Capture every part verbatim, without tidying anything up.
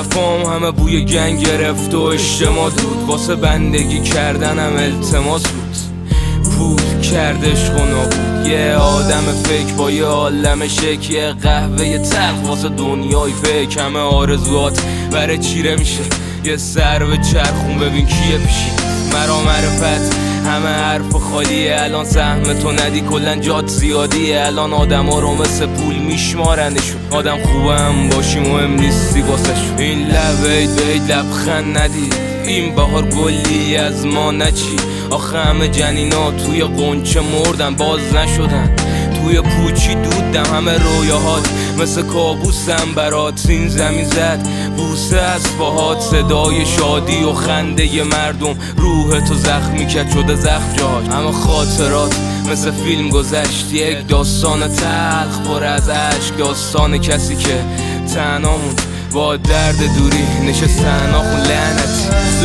صفام همه بوی گنگ گرفت و اجتماع دود، واسه بندگی کردنم التماس بود. پول کردش خونه بود یه آدم فکر با یه عالم شک، یه قهوه تلخ واسه دنیای فکر. همه آرزوات بره چیره میشه، یه سر به چرخون ببین کیه پیشی. مرا معرفت همه حرف خالیه، الان سهم تو ندی کلن جات زیادیه. الان آدم ها رو مثل پول میشمارنشون، آدم خوبه هم باشی مهم نیستی واسهشون. این لبه بید لبخند ندید، این بهار گلی از ما نچی. آخه همه جنینا توی قنچه مردن باز نشدن، توی پوچی دودم همه رویاهات مثل کابوسم برات. این زمین زد بوسه از پاهات، صدای شادی و خنده ی مردم روح تو زخمی کرد شده زخم جاش. همه خاطرات مثل فیلم گذشت، یک داستان تلخ پر از عشق، داستان کسی که تنها موند با درد دوری نشستن آخون لعنتی.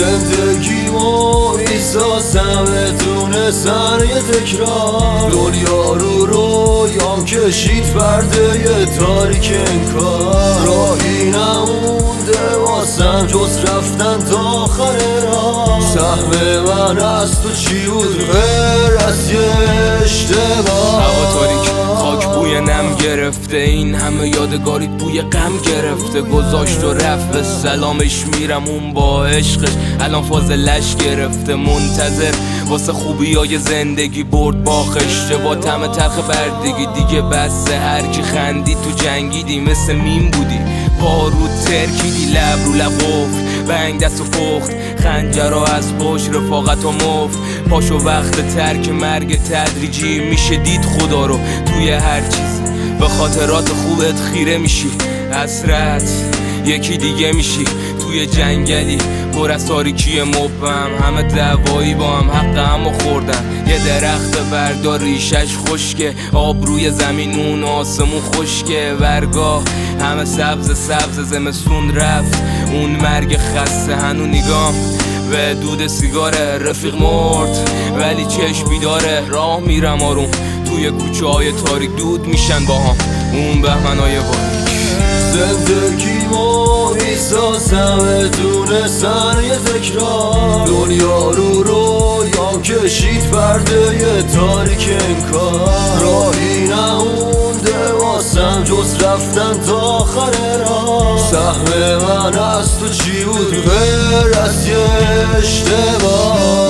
زندگیمو میسازم بدون سر یه تکرار، دنیا رو رویام کشید پرده یه تاریک انکار. راهی نمونده واسم جز رفتن تا آخر راه، سهم من از تو چی بود غیر از یه اشتباه. هوا تاریک خاک بوی نم گرفته، این همه یادگاریت بوی غم گرفته. گذاشت و رفت به سلامش میرم اون با عشقش الان فاضلش گرفته. منتظر واسه خوبی های زندگی برد باخش، با طعم تلخ بردگی دیگه بسه. هرکی خندی تو جنگیدی مثل میم بودی، پارو ترکیدی لب رو لب گفت بنگ دست و پخت. خنجرها از پشت رفاقت و مفت، پاشو وقت ترک مرگ تدریجی میشه دید خدا رو توی هر چیز. به خاطرات خوبت خیره میشی، حسرت یکی دیگه میشی. توی جنگلی پر از تاریکی مبهم، همه دعوایی با هم حق همو خوردن. یه درخت بردار ریشش خشکه، آب روی زمین اون آسمون خشکه. ورگاه همه سبز سبز زمستون رفت، اون مرگ خسته هنو نگام به دود سیگاره. رفیق مرد ولی چشم بیداره، راه میرم آروم توی کوچه های تاریک دود میشن با هم اون بهمنای باریک. زندگیمو میسازم بدون سر یه تکرار، دنیا رو رویام کشید پرده یه تاریک انکار. راهی نمونده واسم جز رفتن تا آخر راه، سهم من از تو چی بود غیر از یه اشتباه.